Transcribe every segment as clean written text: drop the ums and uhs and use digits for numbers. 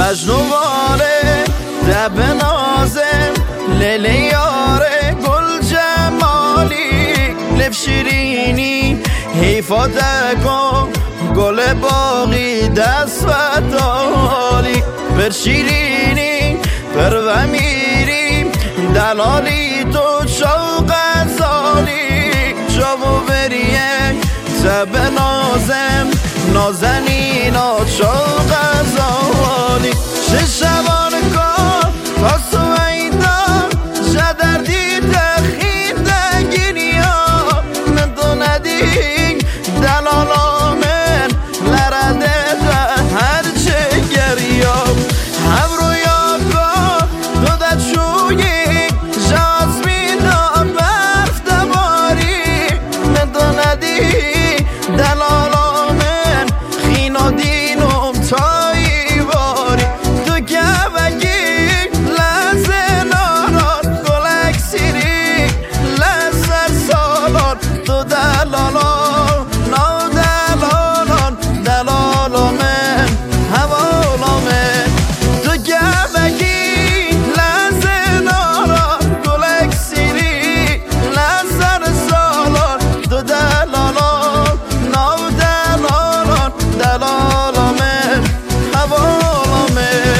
مجنواره دب نازم لیلی یاره گل جمالی لب شیرینی حیفاته کن گل باقی دست و دالی بر شیرینی بر و میریم دلالی تو شوق ازالی شبو بریه زب نازم نازنین و شوق ازالی ششوان کن تا سویدان جدردی تخیر دنگینی ها من ندی دلالا من لرده ده هر چه گریام هم رویا کن تو دد شویی جازمی دا برف دباری من ندی دلالا من خینا دینم تایی باری تو گوگی لحظه ناران گلک سیری لحظه سالان تو دلالا نو دلالان دلالا من حوالا من تو گوگی لحظه ناران گلک سیری لحظه سالان تو دلالا نو دلالان دلالا من حوالا من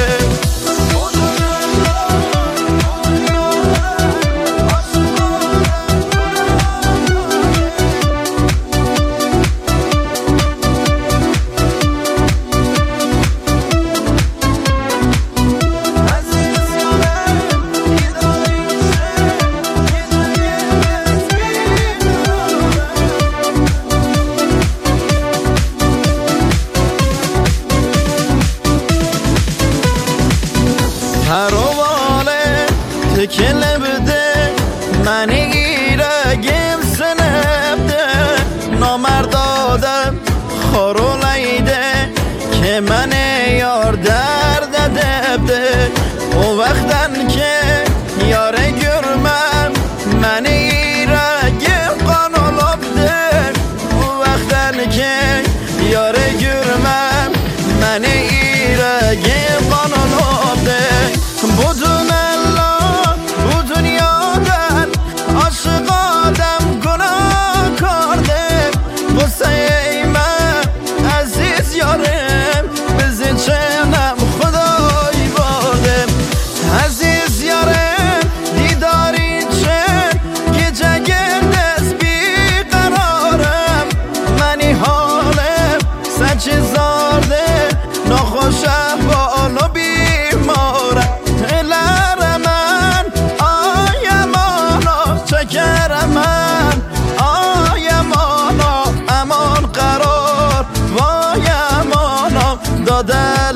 هرواله تکله بده من ایرگم سنبده نامردادم خارو لیده که من یار درد دبده او وقتن که یاره گرمم من ایرگم قانولا بده او وقتن که یاره گرمم من ایرگم قانولا بده بدون الله bu dünyadan aşık adam günah kardım bu seyme aziz yarım biz içinem Xuday vardım aziz yarım didar için gece gündüz bir kararım meni halim seçizardı nahoş ahvalı بیمارم لر من آیمانا چکرمن آیمانا امان قرار وایمانا دادل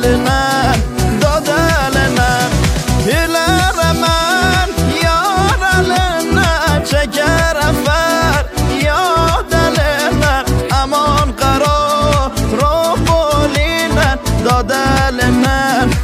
نه لر من یارل نه چکرفر یادل نه امان قرار رو بولینن دادل نه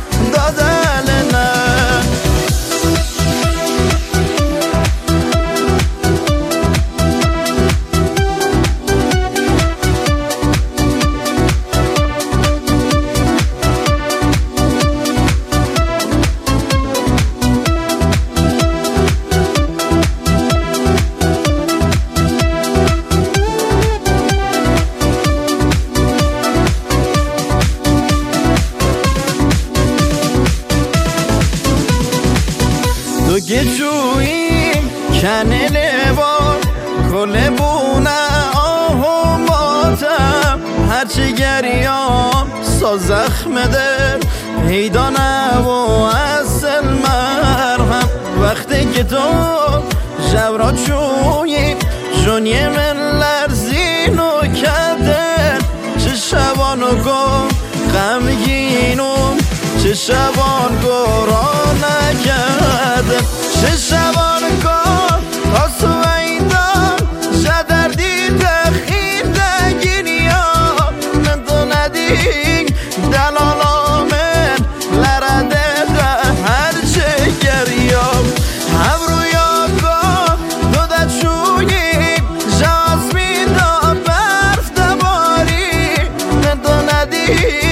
تو گچویی کنه بار کل بونه آهو ماتم هرچی گریام سا زخم دل پیدانه و اصل مرهم وقتی که تو جورا چویی جونی من لرزینو کدل چه شبانو گم غمگینم چه شبان گرا نکردم چه شبان گم تا سویدان جدردی تخیر دنگینی ها من تو ندی دلالا من لرده ده هر چه گریام هم رویا کن تو دد شویی جازمی دا برف دباری من تو ندی